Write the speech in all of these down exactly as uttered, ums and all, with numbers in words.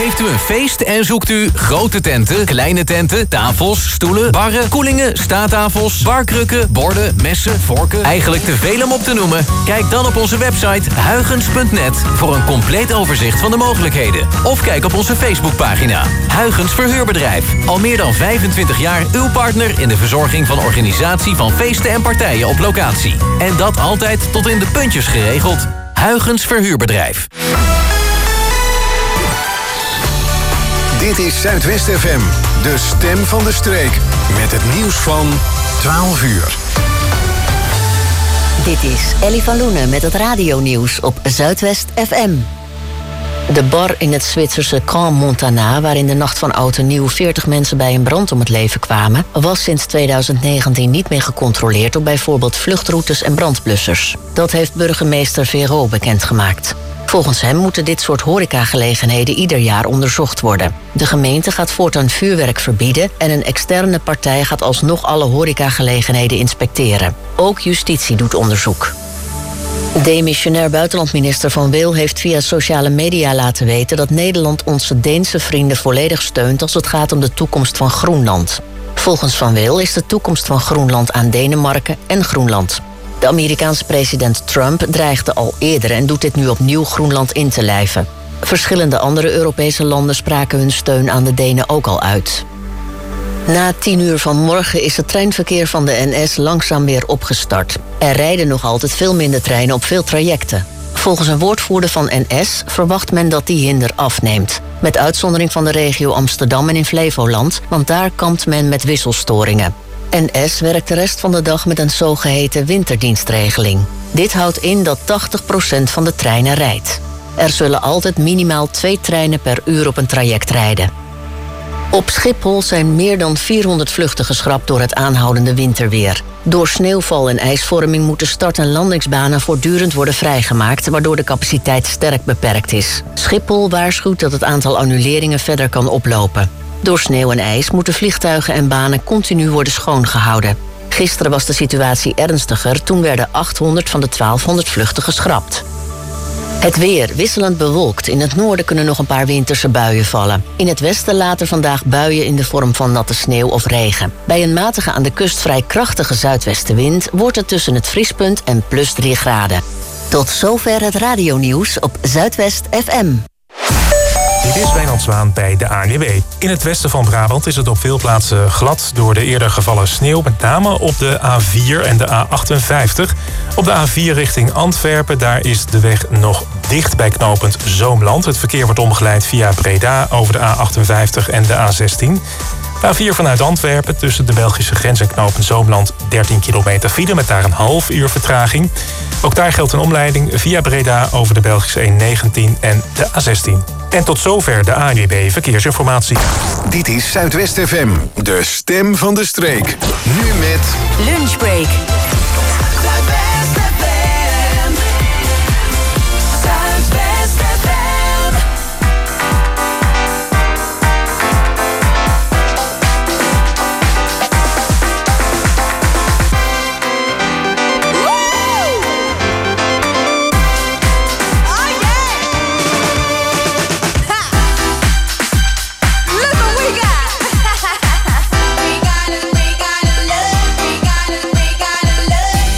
Heeft u een feest en zoekt u grote tenten, kleine tenten, tafels, stoelen, barren, koelingen, staattafels, barkrukken, borden, messen, vorken, eigenlijk te veel om op te noemen? Kijk dan op onze website huygens punt net voor een compleet overzicht van de mogelijkheden. Of kijk op onze Facebookpagina. Huygens Verhuurbedrijf. Al meer dan vijfentwintig jaar uw partner in de verzorging van organisatie van feesten en partijen op locatie. En dat altijd tot in de puntjes geregeld. Huygens Verhuurbedrijf. Dit is Zuidwest F M, de stem van de streek. Met het nieuws van twaalf uur. Dit is Ellie van Loenen met het radionieuws op Zuidwest F M. De bar in het Zwitserse Grand Montana, waar in de nacht van oud en nieuw veertig mensen bij een brand om het leven kwamen, was sinds tweeduizend negentien niet meer gecontroleerd op bijvoorbeeld vluchtroutes en brandblussers. Dat heeft burgemeester Vero bekendgemaakt. Volgens hem moeten dit soort horecagelegenheden ieder jaar onderzocht worden. De gemeente gaat voortaan vuurwerk verbieden en een externe partij gaat alsnog alle horecagelegenheden inspecteren. Ook justitie doet onderzoek. Demissionair buitenlandminister Van Wil heeft via sociale media laten weten dat Nederland onze Deense vrienden volledig steunt als het gaat om de toekomst van Groenland. Volgens Van Wil is de toekomst van Groenland aan Denemarken en Groenland. De Amerikaanse president Trump dreigde al eerder en doet dit nu opnieuw Groenland in te lijven. Verschillende andere Europese landen spraken hun steun aan de Denen ook al uit. Na tien uur vanmorgen is het treinverkeer van de N S langzaam weer opgestart. Er rijden nog altijd veel minder treinen op veel trajecten. Volgens een woordvoerder van N S verwacht men dat die hinder afneemt. Met uitzondering van de regio Amsterdam en in Flevoland, want daar kampt men met wisselstoringen. N S werkt de rest van de dag met een zogeheten winterdienstregeling. Dit houdt in dat tachtig procent van de treinen rijdt. Er zullen altijd minimaal twee treinen per uur op een traject rijden. Op Schiphol zijn meer dan vierhonderd vluchten geschrapt door het aanhoudende winterweer. Door sneeuwval en ijsvorming moeten start- en landingsbanen voortdurend worden vrijgemaakt, waardoor de capaciteit sterk beperkt is. Schiphol waarschuwt dat het aantal annuleringen verder kan oplopen. Door sneeuw en ijs moeten vliegtuigen en banen continu worden schoongehouden. Gisteren was de situatie ernstiger, toen werden achthonderd van de twaalfhonderd vluchten geschrapt. Het weer wisselend bewolkt. In het noorden kunnen nog een paar winterse buien vallen. In het westen later vandaag buien in de vorm van natte sneeuw of regen. Bij een matige aan de kust vrij krachtige zuidwestenwind wordt het tussen het vriespunt en plus drie graden. Tot zover het radionieuws op Zuidwest F M. Dit is Wijnand Zwaan bij de A N W B. In het westen van Brabant is het op veel plaatsen glad door de eerder gevallen sneeuw. Met name op de A vier en de A achtenvijftig. Op de A vier richting Antwerpen, daar is de weg nog dicht bij knooppunt Zoomland. Het verkeer wordt omgeleid via Breda over de A achtenvijftig en de A zestien. De A vier vanuit Antwerpen tussen de Belgische grens en knooppunt Zoomland dertien kilometer file met daar een half uur vertraging. Ook daar geldt een omleiding via Breda over de Belgische E negentien en de A zestien. En tot zover de A N W B Verkeersinformatie. Dit is Zuidwest F M, de stem van de streek. Nu met Lunchbreak. We gotta, we gotta love, we gotta, we gotta love.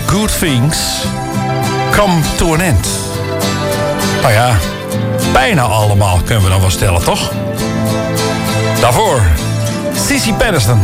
good things come to an end. Nou ja, bijna allemaal kunnen we dan wel stellen, toch? Daarvoor, Cici Patterson.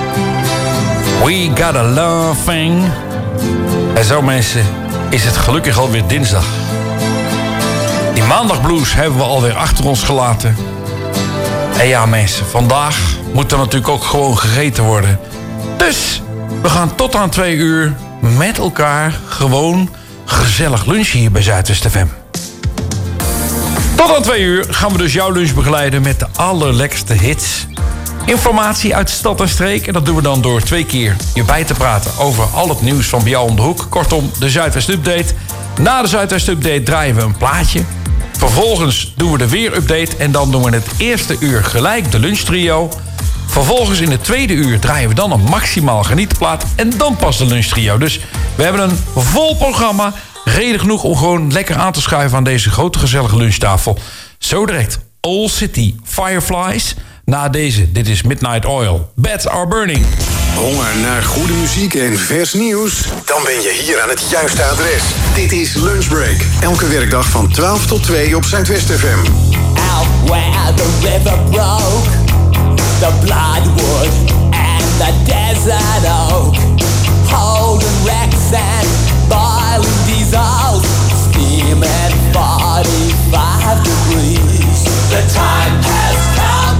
We got a love thing. En zo mensen, is het gelukkig alweer dinsdag. Die maandagblues hebben we alweer achter ons gelaten. En ja mensen, vandaag moet er natuurlijk ook gewoon gegeten worden. Dus we gaan tot aan twee uur met elkaar gewoon gezellig lunchen hier bij Zuidwest F M. Tot aan twee uur gaan we dus jouw lunch begeleiden met de allerlekkerste hits. Informatie uit stad en streek. En dat doen we dan door twee keer je bij te praten over al het nieuws van bij jou om de hoek. Kortom, de Zuidwest Update. Na de Zuidwest Update draaien we een plaatje. Vervolgens doen we de weer-update. En dan doen we in het eerste uur gelijk de lunchtrio. Vervolgens in het tweede uur draaien we dan een maximaal genietenplaat. En dan pas de lunchtrio. Dus we hebben een vol programma. Reden genoeg om gewoon lekker aan te schuiven aan deze grote gezellige lunchtafel. Zo direct All City Fireflies. Na deze, dit is Midnight Oil. Beds Are Burning. Honger naar goede muziek en vers nieuws? Dan ben je hier aan het juiste adres. Dit is Lunchbreak. Elke werkdag van twaalf tot twee op Zuidwest F M. Out where the river broke, the bloodwood and the desert oak. Holding wrecks and boiling diesels, steam at forty-five degrees. The time has come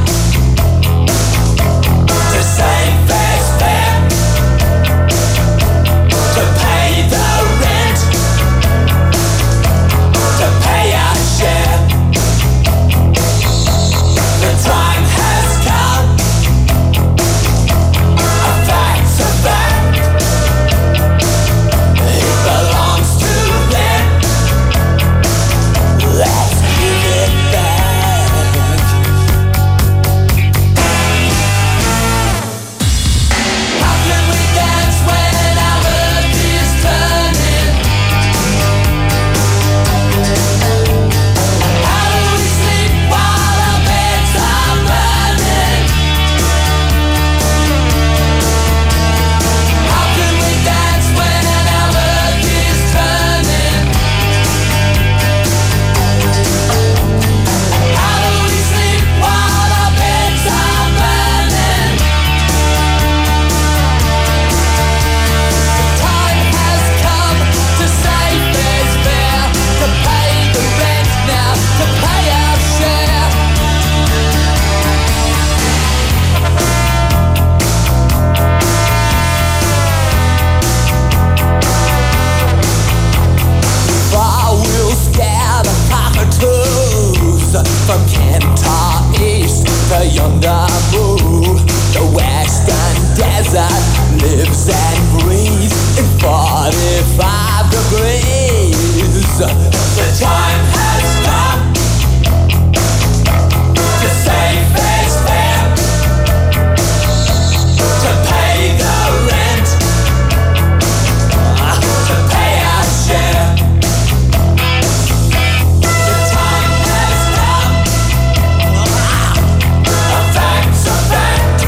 to save this fair, to pay the rent, to pay our share. The time has come, a fact's a fact. It belongs to them. Let's give it back. How can we dance when our earth is turning? How do we sleep while our beds are burning? How can we dance when our earth is turning? How do we sleep while our beds are burning? The time has come to save this fair, to pay the rent now, to pay our share. I will scare the cockatoos from Kentar East to yonder moon. The western desert lives and breathes in forty-five degrees. The time has come to save this fair, to pay the rent, to pay our share. The time has come, a fact's a fact.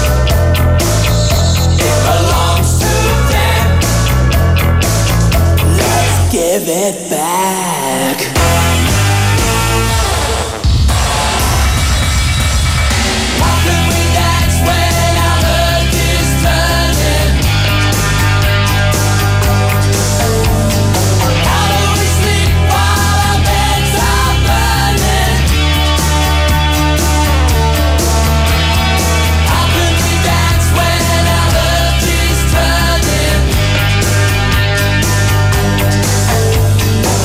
It belongs to them. Let's give it back. How can we dance when our earth is turning? How do we sleep while our beds are burning? How can we dance when our earth is turning?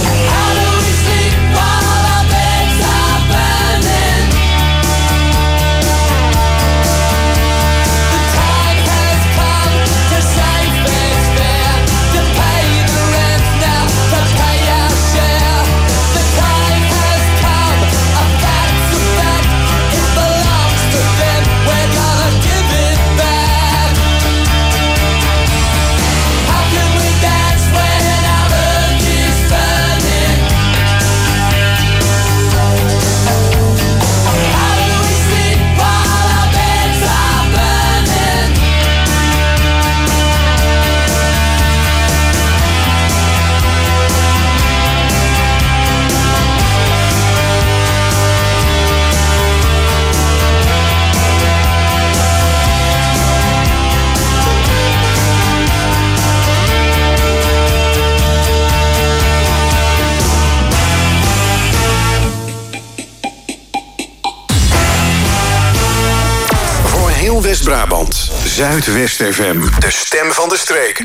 West-Brabant. Zuidwest F M. De stem van de streek.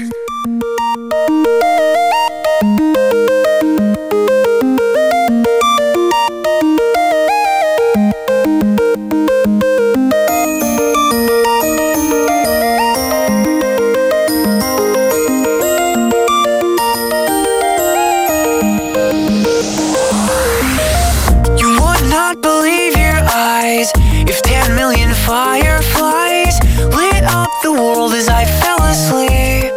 If ten million fireflies lit up the world as I fell asleep,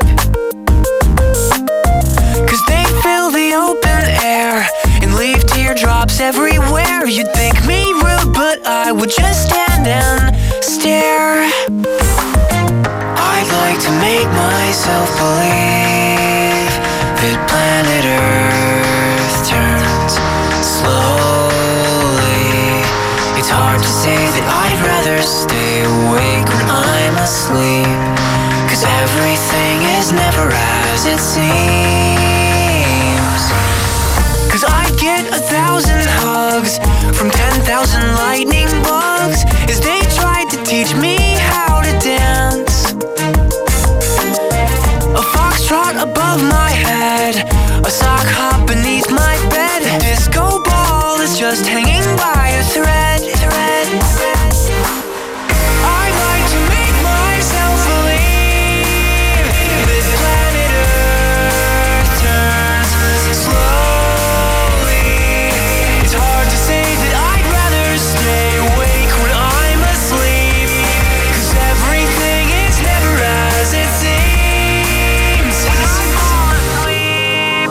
'cause they fill the open air and leave teardrops everywhere. You'd think me rude, but I would just stand and stare. I'd like to make myself believe that planet Earth turns slowly. It's hard to say that I'd rather stay awake when I'm asleep, 'cause everything is never as it seems. 'Cause I'd get a thousand hugs from ten thousand lightning bugs as they tried to teach me how to dance. A foxtrot above my head, a sock hop beneath my bed, a disco ball is just hanging by a thread. thread. I'd like to make myself believe that planet Earth turns slowly. It's hard to say that I'd rather stay awake when I'm asleep, 'cause everything is never as it seems. When I'm asleep,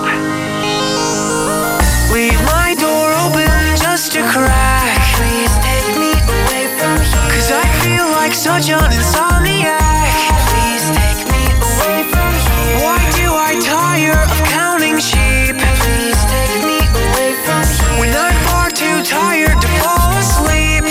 leave my door open just a crack. Please take me away from here, 'cause I feel like such an insomniac. Please take me away from here. Why do I tire of counting sheep? Please take me away from here, when I'm far too tired to fall asleep.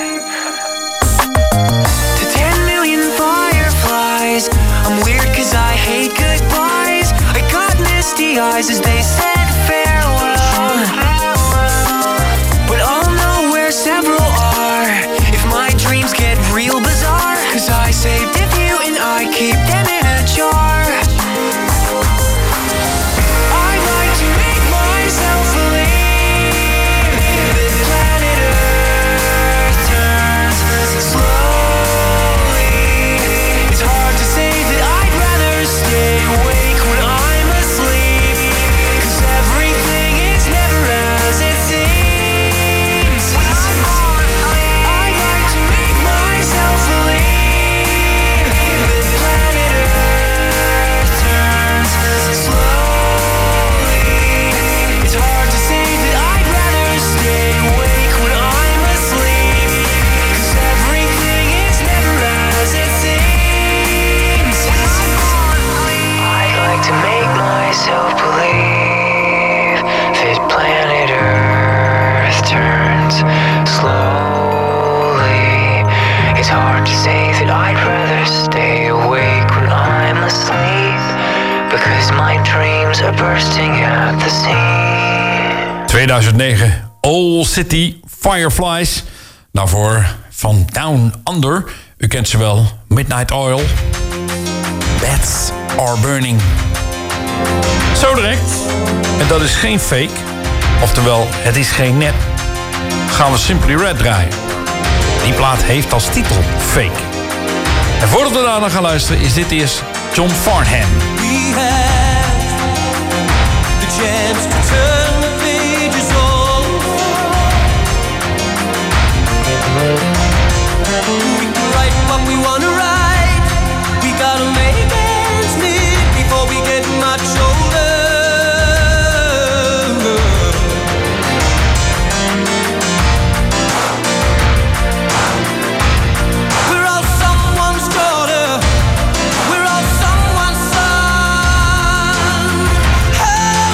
To ten million fireflies, I'm weird 'cause I hate goodbyes. I got misty eyes as they said farewell, but I'll know where several are if my dreams get real bizarre, 'cause I saved a few and I keep them in a jar. I'd like to make myself believe that planet Earth turns slowly. It's hard to say that I'd rather stay awake when I'm asleep, 'cause everything is never as it seems. I'd like to make myself believe that planet Earth turns slowly. It's hard to say that I'd rather stay awake when I'm asleep, 'cause everything is never as it seems. I'd like to make myself believe that planet Earth turns slowly. It's hard to say that I'd rather stay awake when I'm asleep, because my dreams are bursting at the seams. tweeduizend negen, All City Fireflies. Daarvoor van Down Under. U kent ze wel, Midnight Oil. Bats Are Burning. Zo direct, en dat is geen fake, oftewel het is geen nep, gaan we Simply Red draaien. Die plaat heeft als titel Fake. En voordat we daarna gaan luisteren is dit eerst John Farnham. We had the chance to turn the pages over. We can write what we want to write. We gotta make ends meet before we get much older. We're all someone's daughter. We're all someone's son. How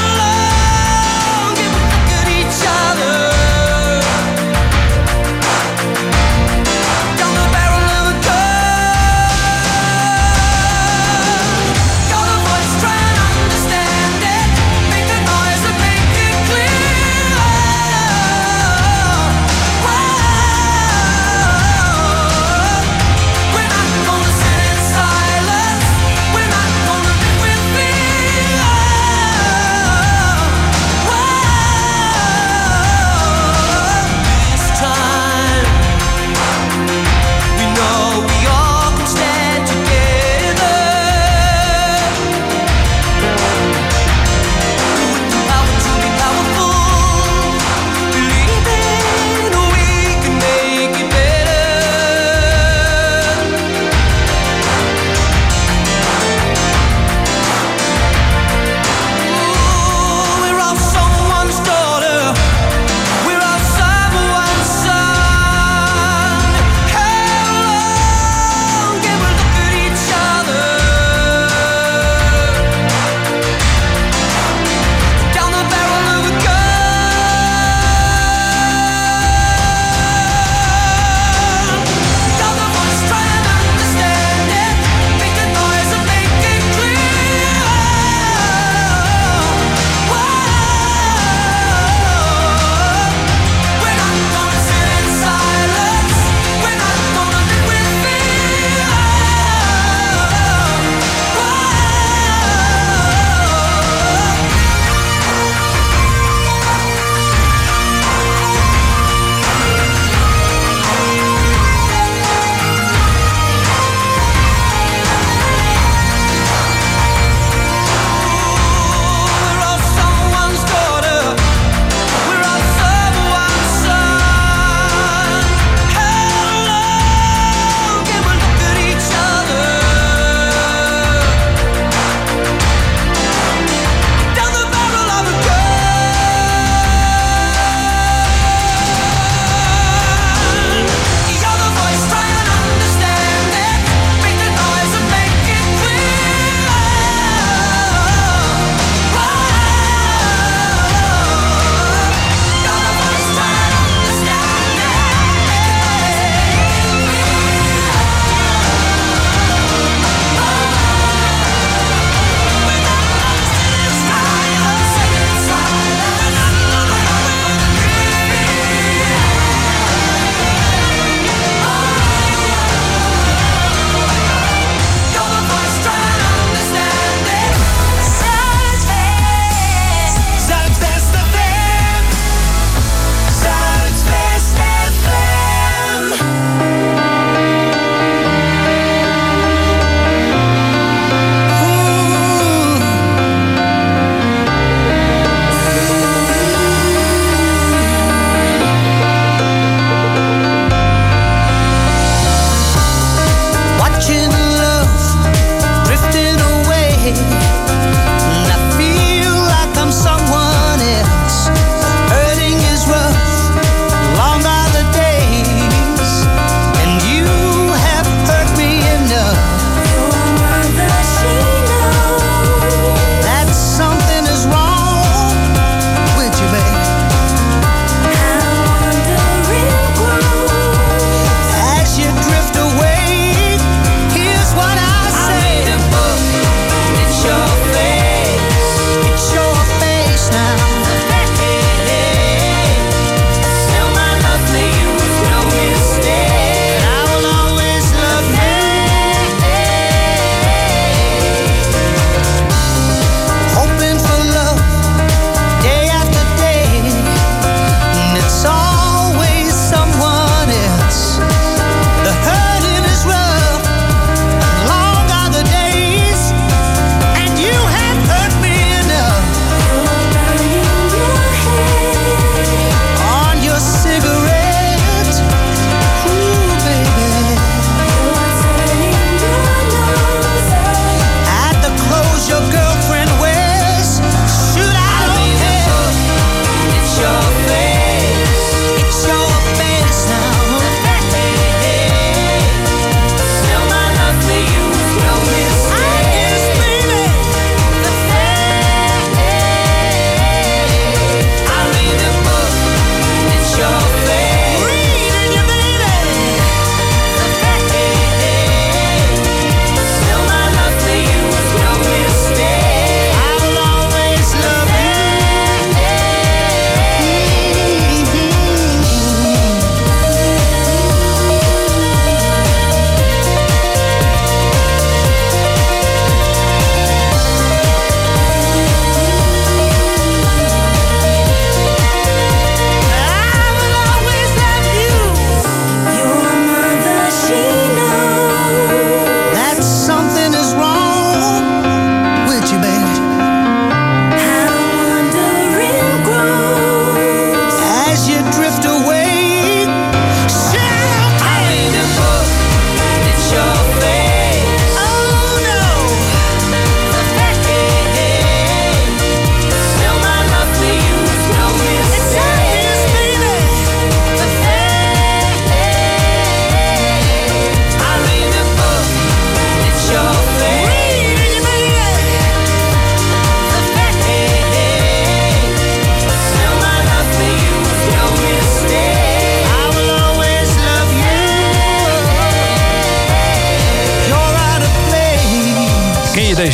long can we look at each other?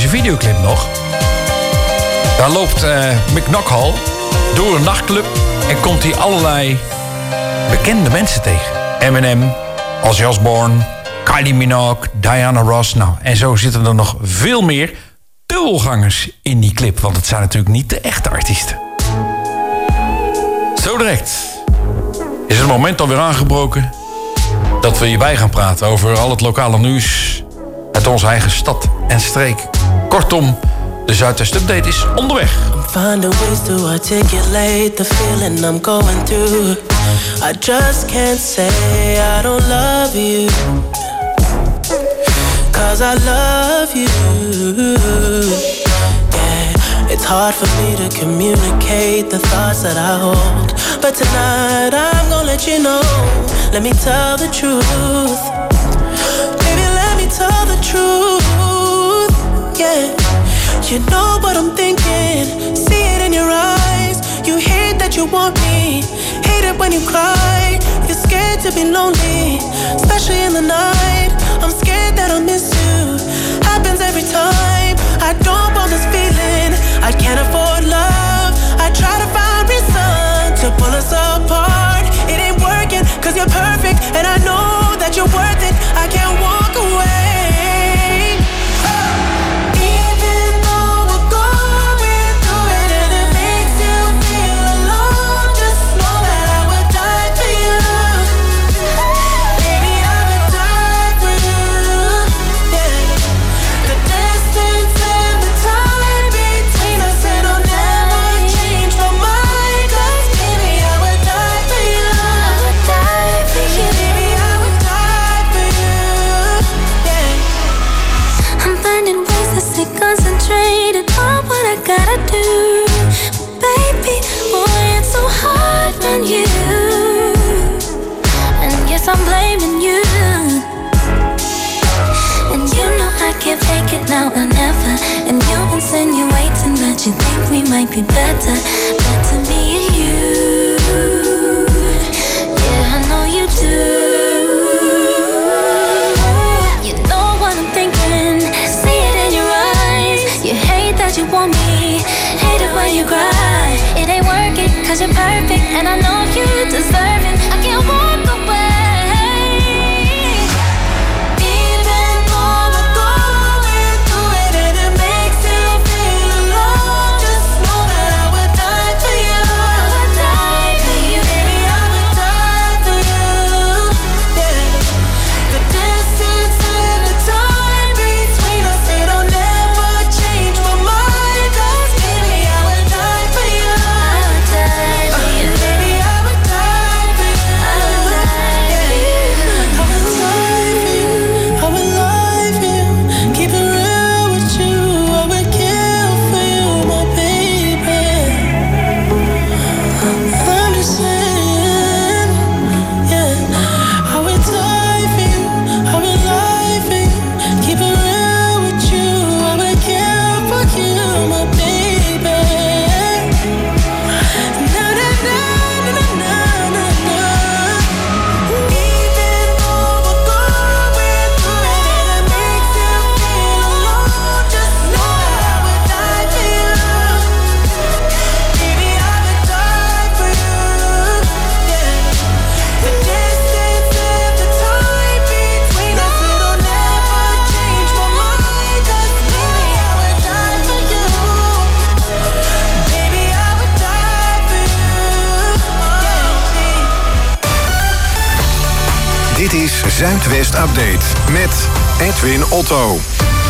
deze videoclip nog. Daar loopt uh, McKnockhall door een nachtclub en komt hij allerlei bekende mensen tegen. Eminem, Ozzy Osbourne, Kylie Minogue, Diana Ross. Nou, en zo zitten er nog veel meer dubbelgangers in die clip. Want het zijn natuurlijk niet de echte artiesten. Zo direct is het moment alweer aangebroken dat we hierbij gaan praten over al het lokale nieuws uit onze eigen stad en streek. Kortom, de Zuidwest Update is onderweg. I'm finding ways to articulate the feeling I'm going through. I just can't say I don't love you, 'cause I love you. Yeah, it's hard for me to communicate the thoughts that I hold, but tonight I'm gonna let you know. Let me tell the truth. Baby, let me tell the truth. Yeah. You know what I'm thinking, see it in your eyes. You hate that you want me, hate it when you cry. You're scared to be lonely, especially in the night. I'm scared that I'll miss you, happens every time. I don't want this feeling, I can't afford love. I try to find reason to pull us apart. It ain't working, 'cause you're perfect, and I know that you're worth it. I can't walk away. Concentrated on what I gotta do, baby. Boy, it's so hard on you, and yes, I'm blaming you. And you know I can't take it now or never. And you're insinuating that you think we might be better, better me and you. Yeah, I know you do. You know what I'm thinking, see it in your eyes. You hate that you want me, hate it when you cry. It ain't working, 'cause you're perfect, and I know you deserve it. I can't walk away. Even though we're going through it and it makes you feel alone, just know that I would die for you. I would die for you. Baby, I would die for you. Yeah. The distance and the time between us, it'll never change my mind. 'Cause baby, I would die for you. I would die for you. Baby, I would die for you. I would die for you. I would die for you. I would lie for you. Keep it real with you. I would kill for you, my baby. I'm just saying, yeah. I would die for you. I would lie for you. Keep it real with you. I would kill for you, my baby. Na na na na na na na. Even though we're going through it and it makes you feel alone, just know that I would die for you. Baby, I would die for you. Yeah. The distance and the time between us, it'll never change my mind. 'Cause baby, I would die for you. Baby, I would die for you. Dit is Zuidwest Update met Edwin Otto.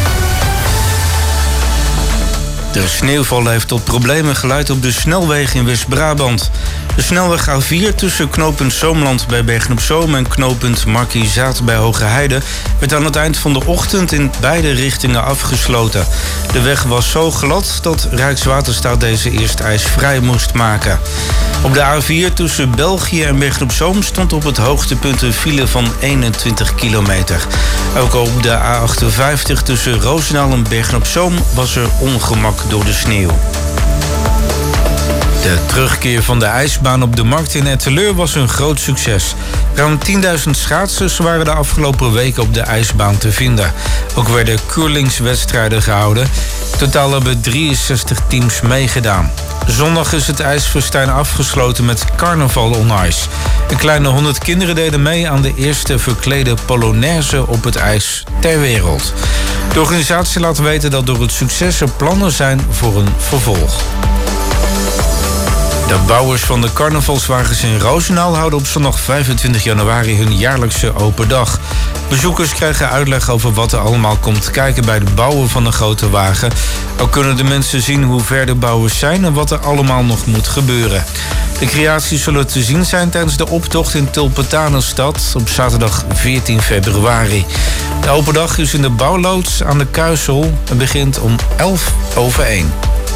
De sneeuwval heeft tot problemen geleid op de snelweg in West-Brabant. De snelweg A vier tussen knooppunt Zoomland bij Bergen-op-Zoom en knooppunt Markiezaat bij Hogeheide werd aan het eind van de ochtend in beide richtingen afgesloten. De weg was zo glad dat Rijkswaterstaat deze eerst ijsvrij moest maken. Op de A vier tussen België en Bergen-op-Zoom stond op het hoogtepunt een file van eenentwintig kilometer. Ook op de A achtenvijftig tussen Roosendaal en Bergen-op-Zoom was er ongemak door de sneeuw. De terugkeer van de ijsbaan op de markt in Etteleur was een groot succes. Ruim tienduizend schaatsers waren de afgelopen weken op de ijsbaan te vinden. Ook werden curlingswedstrijden gehouden. In totaal hebben drieënzestig teams meegedaan. Zondag is het ijsfestijn afgesloten met Carnaval on Ice. Een kleine honderd kinderen deden mee aan de eerste verklede Polonaise op het ijs ter wereld. De organisatie laat weten dat door het succes er plannen zijn voor een vervolg. De bouwers van de carnavalswagens in Roosendaal houden op zondag vijfentwintig januari hun jaarlijkse open dag. Bezoekers krijgen uitleg over wat er allemaal komt kijken bij het bouwen van een grote wagen. Ook kunnen de mensen zien hoe ver de bouwers zijn en wat er allemaal nog moet gebeuren. De creaties zullen te zien zijn tijdens de optocht in Tulpentanenstad op zaterdag veertien februari. De open dag is in de bouwloods aan de Kuisel en begint om elf over één.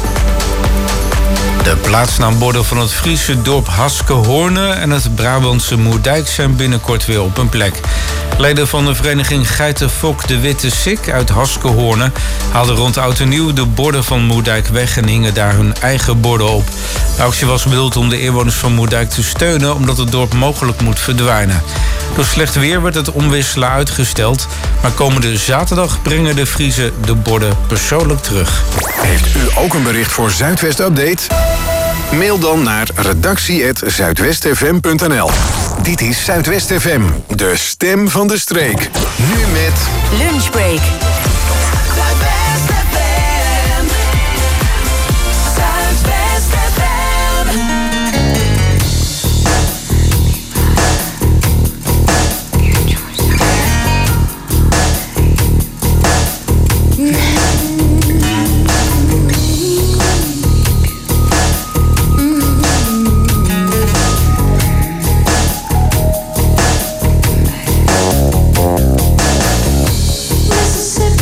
De plaatsnaamborden van het Friese dorp Haskehoorne en het Brabantse Moerdijk zijn binnenkort weer op hun plek. Leden van de vereniging Geitenfok de Witte Sik uit Haskehoorne haalden rond oud en nieuw de borden van Moerdijk weg en hingen daar hun eigen borden op. De actie was bedoeld om de inwoners van Moerdijk te steunen omdat het dorp mogelijk moet verdwijnen. Door slecht weer werd het omwisselen uitgesteld, maar komende zaterdag brengen de Friezen de borden persoonlijk terug. Heeft u ook een bericht voor Zuidwest Update? Mail dan naar redactie at zuidwestfm punt n l. Dit is Zuidwest F M, de stem van de streek. Nu met Lunchbreak. Zuidwest F M. Zuidwest F M. Mississippi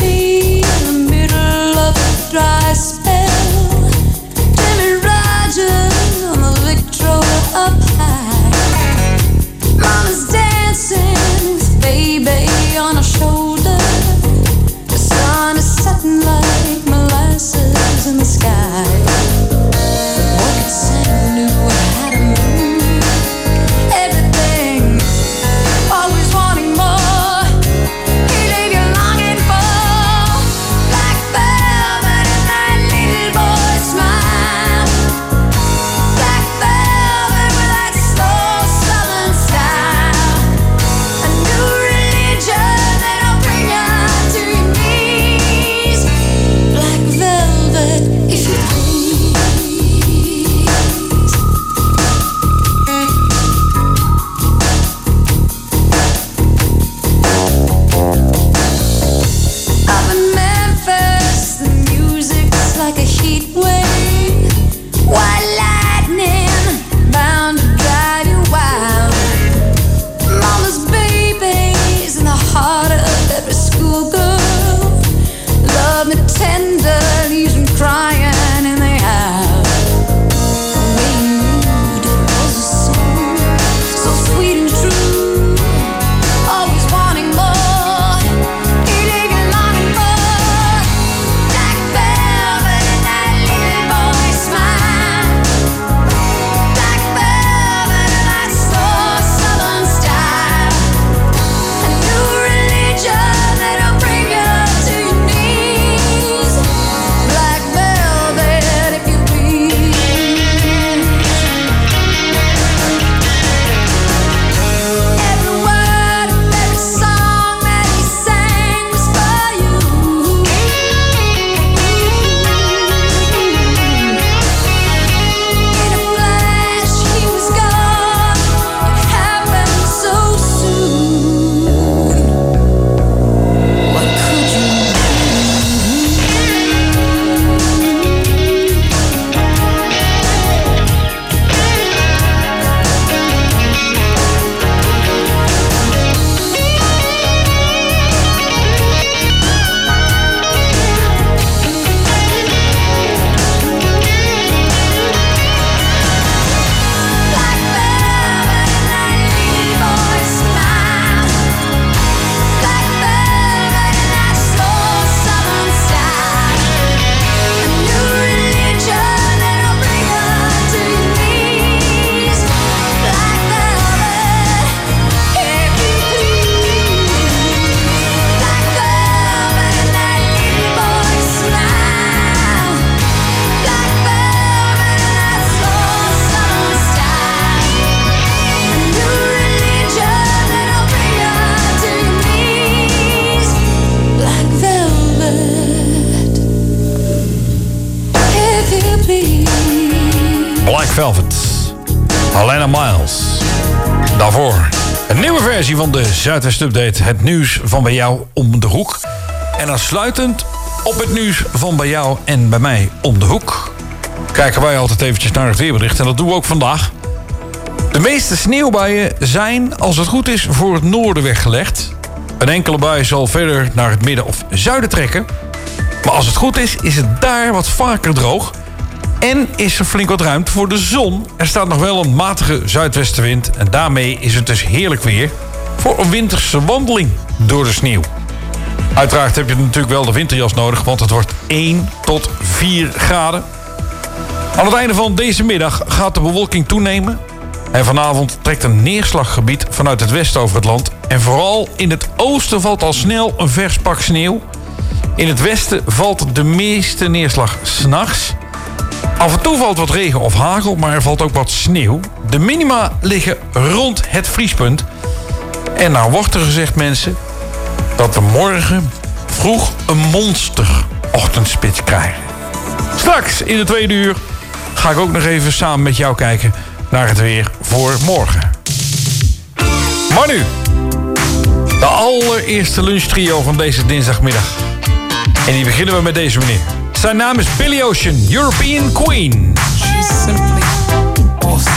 please. Black Velvet. Alana Miles. Daarvoor een nieuwe versie van de Zuidwest Update. Het nieuws van bij jou om de hoek. En aansluitend op het nieuws van bij jou en bij mij om de hoek kijken wij altijd eventjes naar het weerbericht. En dat doen we ook vandaag. De meeste sneeuwbuien zijn, als het goed is, voor het noorden weggelegd. Een enkele bui zal verder naar het midden of zuiden trekken. Maar als het goed is, is het daar wat vaker droog. En is er flink wat ruimte voor de zon. Er staat nog wel een matige zuidwestenwind. En daarmee is het dus heerlijk weer voor een winterse wandeling door de sneeuw. Uiteraard heb je natuurlijk wel de winterjas nodig, want het wordt één tot vier graden. Aan het einde van deze middag gaat de bewolking toenemen. En vanavond trekt een neerslaggebied vanuit het westen over het land. En vooral in het oosten valt al snel een vers pak sneeuw. In het westen valt de meeste neerslag 's nachts. Af en toe valt wat regen of hagel, maar er valt ook wat sneeuw. De minima liggen rond het vriespunt. En nou wordt er gezegd, mensen, dat we morgen vroeg een monsterochtendspits krijgen. Straks in de tweede uur ga ik ook nog even samen met jou kijken naar het weer voor morgen. Maar nu, de allereerste lunchtrio van deze dinsdagmiddag. En die beginnen we met deze meneer. Zijn naam is Billy Ocean, European Queen. She's simply awesome.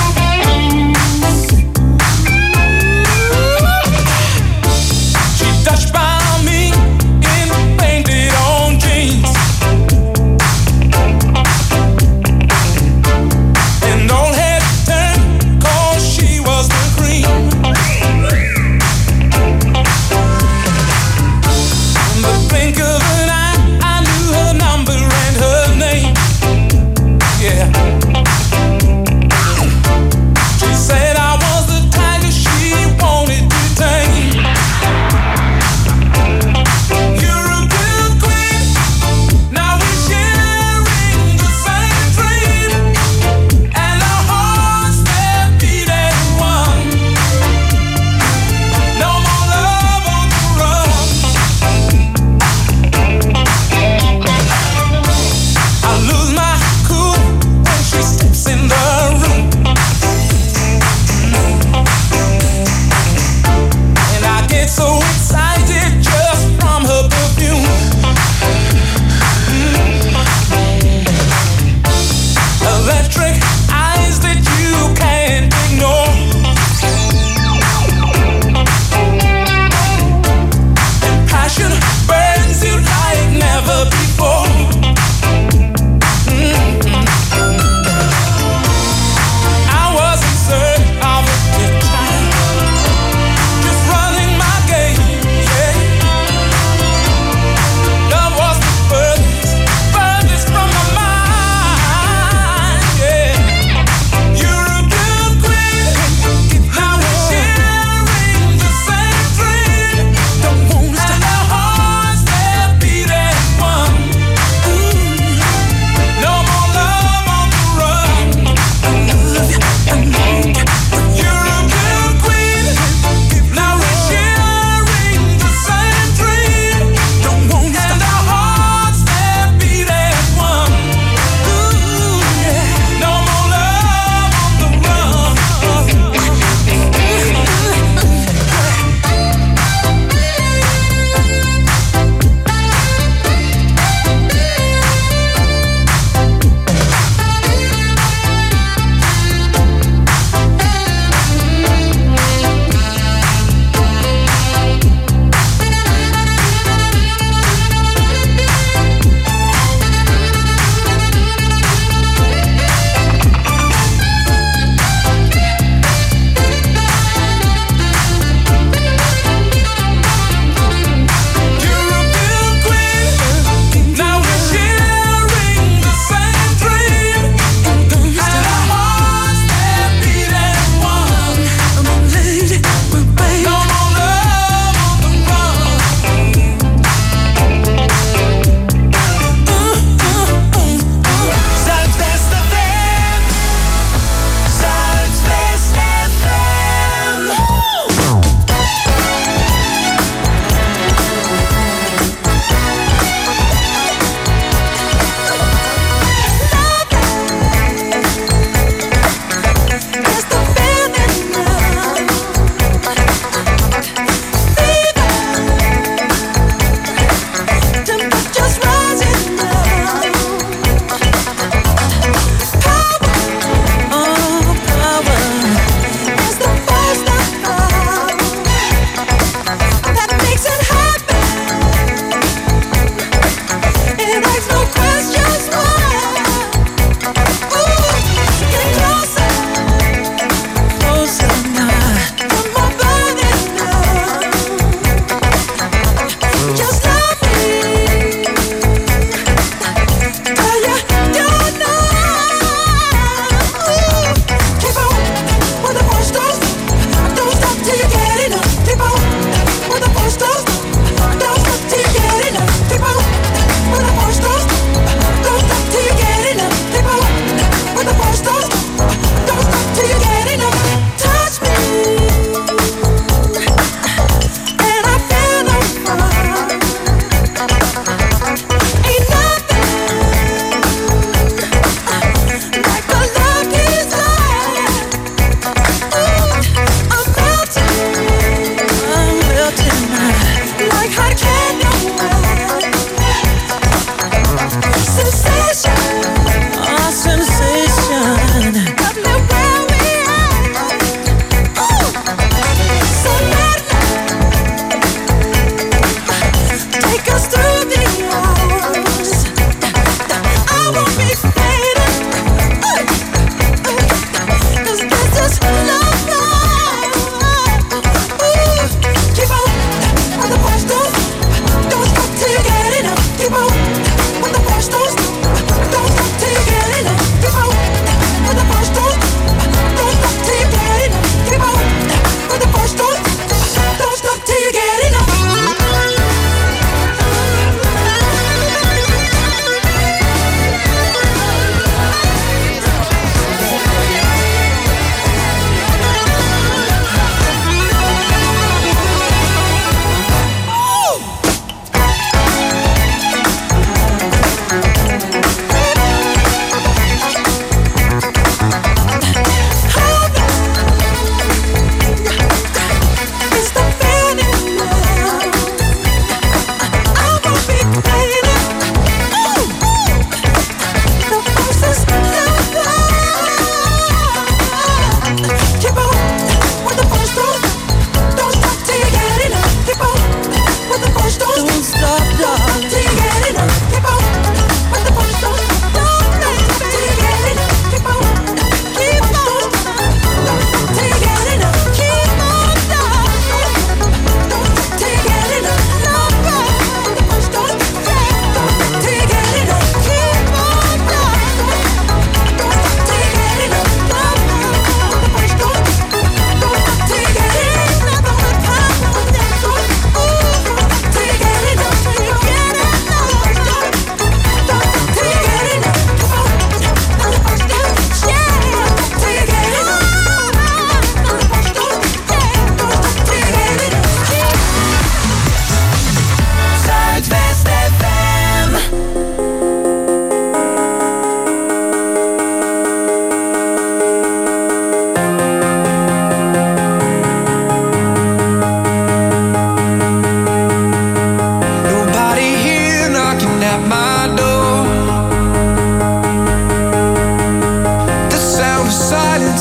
She touched by me in painted on jeans. And all had turned cause she was the cream. In the blink of an eye, I knew her number and her name. Yeah.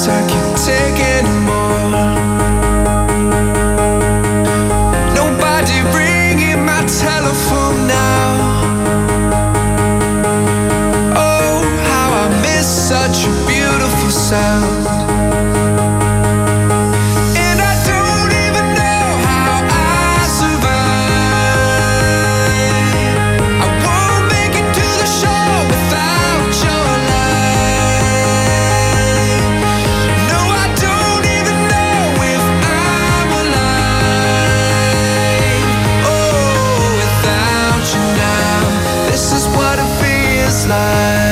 chance I can take anymore. Nobody ringing my telephone now. Oh, how I miss such a beautiful sound. And I don't even know how I survive. I won't make it to the shore without your light. No, I don't even know if I'm alive. Oh, without you now, this is what it feels like.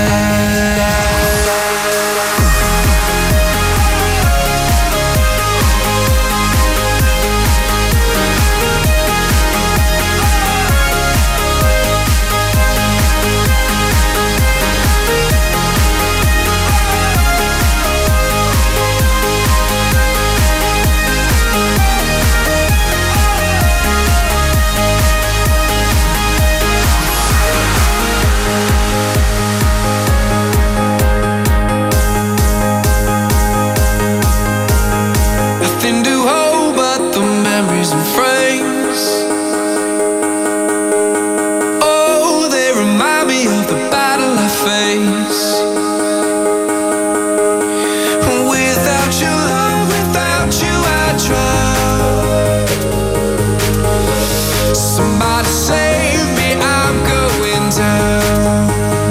Nothing to hold but the memories and frames. Oh, they remind me of the battle I face. Without your love, without you I drown. Somebody save me, I'm going down.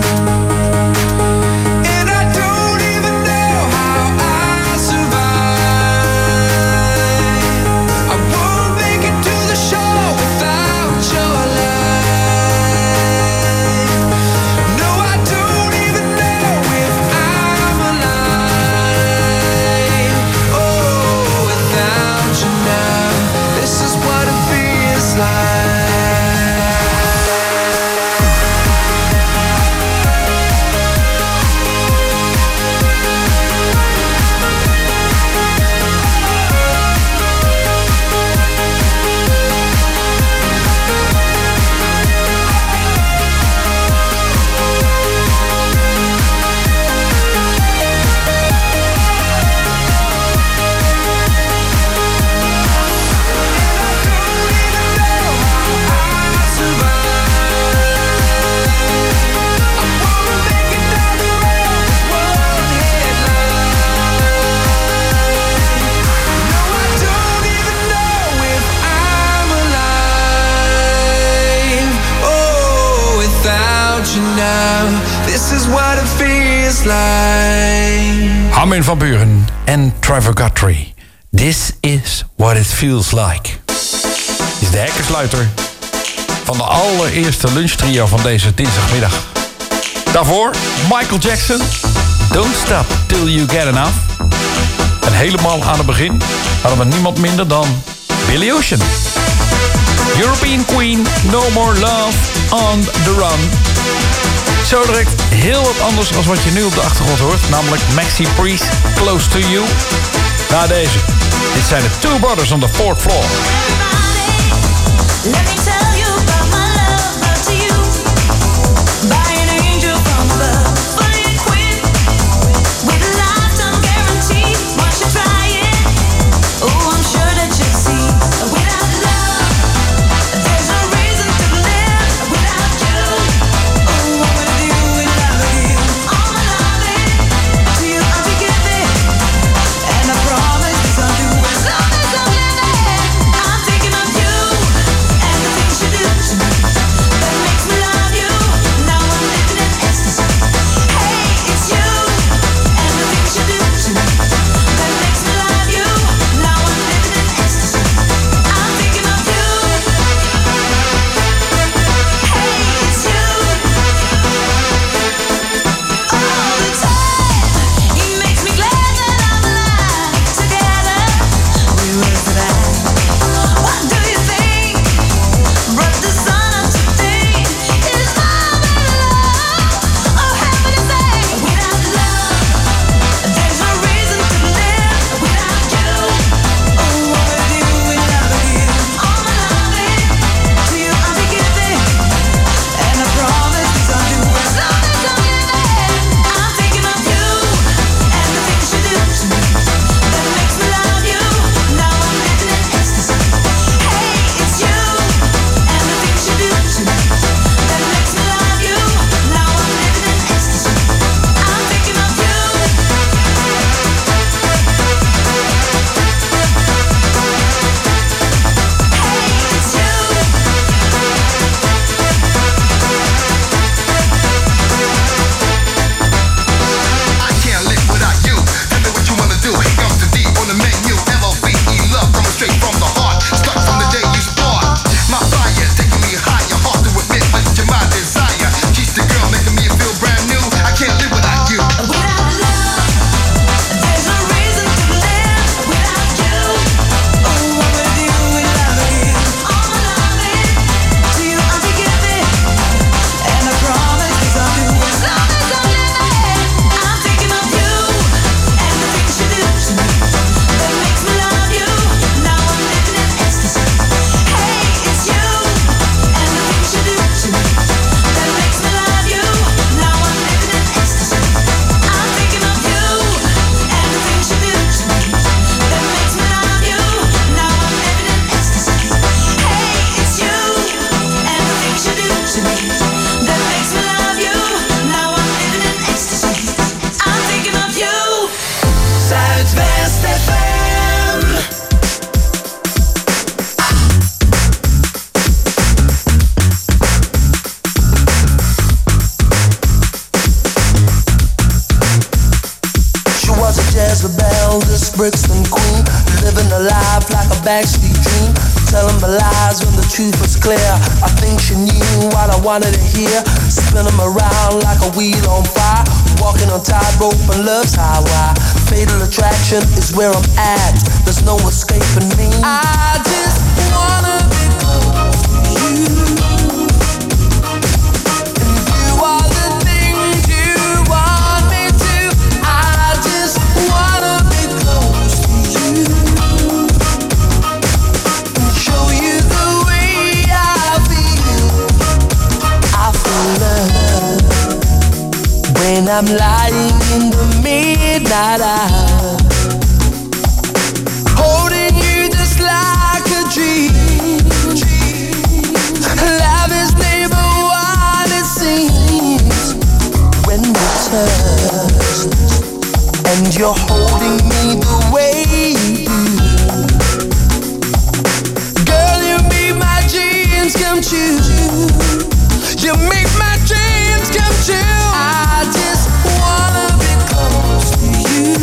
And I don't even know how I survive. I won't make it to the shore without your light. No, I don't even know if I'm alive. Oh, without you now, this is what it feels like. This is what it feels like. Armin van Buuren en Trevor Guthrie. This is what it feels like. Is de hekkensluiter van de allereerste lunchtrio van deze dinsdagmiddag. Daarvoor Michael Jackson. Don't stop till you get enough. En helemaal aan het begin hadden we niemand minder dan Billy Ocean. European Queen, No More Love on the Run. Zo direct heel wat anders dan wat je nu op de achtergrond hoort. Namelijk Maxi Priest, Close to You. Na deze. Dit zijn de Two Brothers on the Fourth Floor. Let me tell you about my love, love to you. By an angel from above, fully equipped with a lifetime guarantee. Once you try it, oh, I'm sure that you'll see. Without love, there's no reason to live. Without you, oh, what would I do without you? All my loving to you, I'm forgiving, and I promise this I'll do as long as I'm living. I'm thinking of you and the things you Jezebel, this Brixton queen, living a life like a backstreet dream, telling my lies when the truth was clear. I think she knew what I wanted to hear, spinning around like a wheel on fire, walking on tightrope and love's highway. Fatal attraction is where I'm at, there's no escaping me. I just wanna be close to you, and do all the things you want me to. I just wanna be close to you and show you the way I feel. I feel love when I'm lying in the midnight hour, holding you just like a dream. Love is never what it seems when we touch, and you're holding me the way you do. Girl, you make my dreams come true. You make my dreams come true. I just wanna be close to you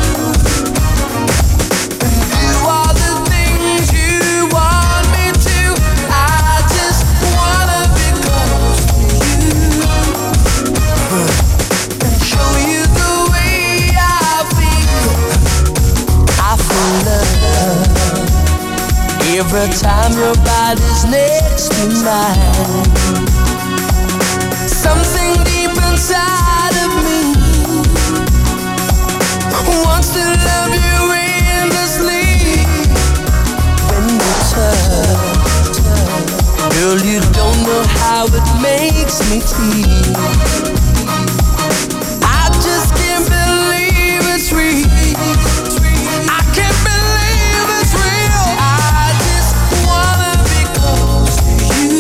and do all the things you want me to. I just wanna be close to you and show you the way I feel. I feel love every time your body's next to mine. Something deep inside of me wants to love you endlessly. When we touch, girl, you don't know how it makes me feel. I just can't believe it's real. I can't believe it's real. I just wanna be close to you,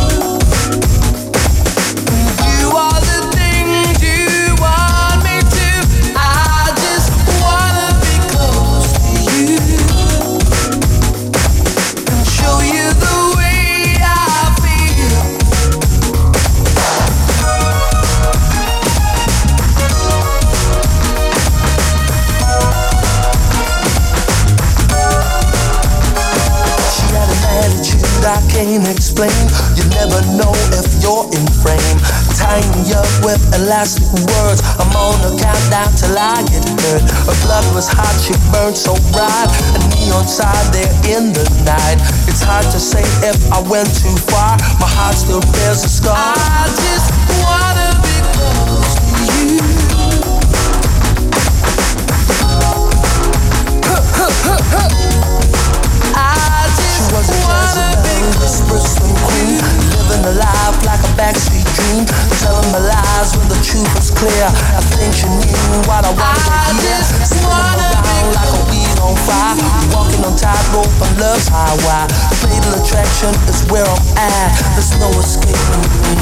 do all the things you want me to. I just wanna be close to you and show you the way I feel. She got an attitude I can't explain. You never know if you're in frame. Tying me up with elastic words. I'm on a countdown till I get hurt. Her blood was hot, she burned so bright. A neon sign there in the night. It's hard to say if I went too far. My heart still bears a scar. I just wanna be close to you. I just wanna be close to you. Living a life like a backstreet dream, telling my lies when the truth was clear. I think you knew what I wanted to hear. Spinning around like a wheel on fire, walking on tightrope on love's highway. Fatal attraction is where I'm at, there's no escaping me.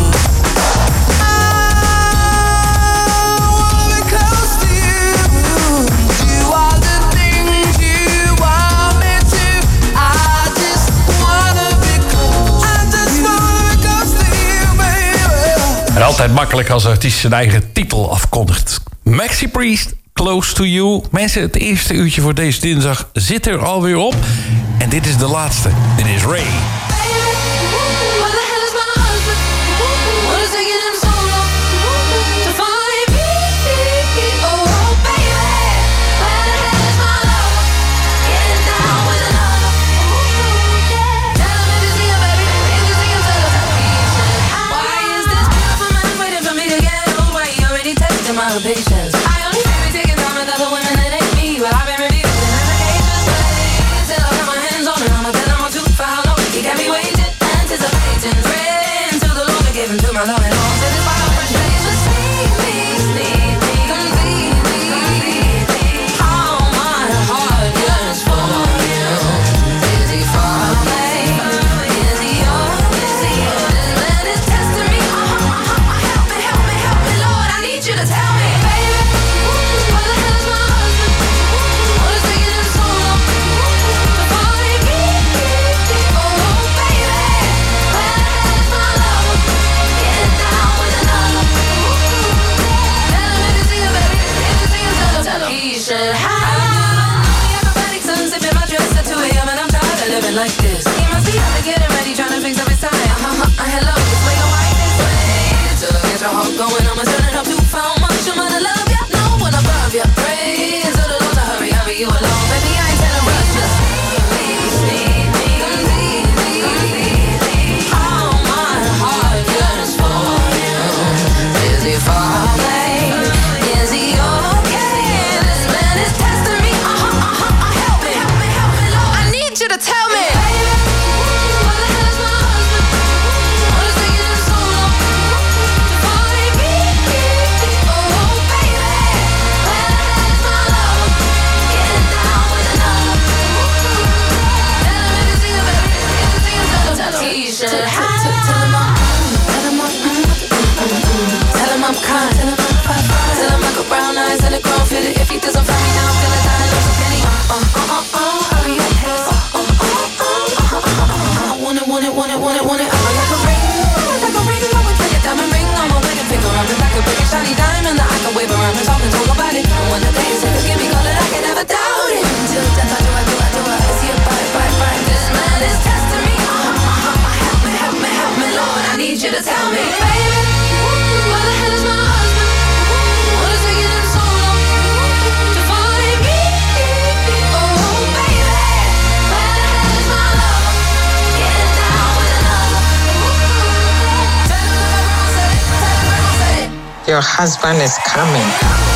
En altijd makkelijk als artiest zijn eigen titel afkondigt. Maxi Priest, Close to You. Mensen, het eerste uurtje voor deze dinsdag zit er alweer op. En dit is de laatste. Dit is Ray. My patience. I only be taking time with other women that ain't me, but I've been reviewing and I can't just wait till I got my hands on it. I'ma tell them I'm too for how long he got me waiting, anticipating, praying to the Lord to give him to my Lord and all. So this wild fresh days just sleep me, sleep me, completely. How my heart yearns for you. Is he far away? Is he yours? Is he yours? This man is testing me. Oh, oh, oh, help me, help me, help me, Lord. I need you to tell me. Down your husband is coming.